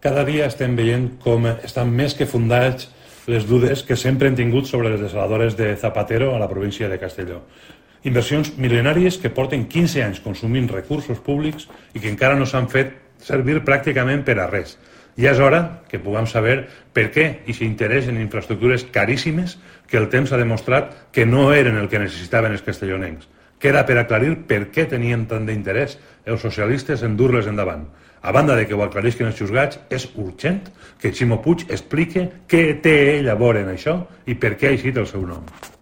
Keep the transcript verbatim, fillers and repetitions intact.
Cada dia estem veient com estan més que fundats les dudes que sempre hem tingut sobre les desaladores de Zapatero a la província de Castelló. Inversions milionàries que porten quinze anys consumint recursos públics i que encara no s'han fet servir pràcticament per a res. Ja és hora que puguem saber per què i s'interès en infraestructures caríssimes que el temps ha demostrat que no eren el que necessitaven els castellonencs. Queda per aclarir per què tenien tant d'interès els socialistes en dur-les endavant. A banda de que ho aclarisquen els juzgats, és urgent que Ximo Puig explique què té ell a veure en això i per què ha eixit el seu nom.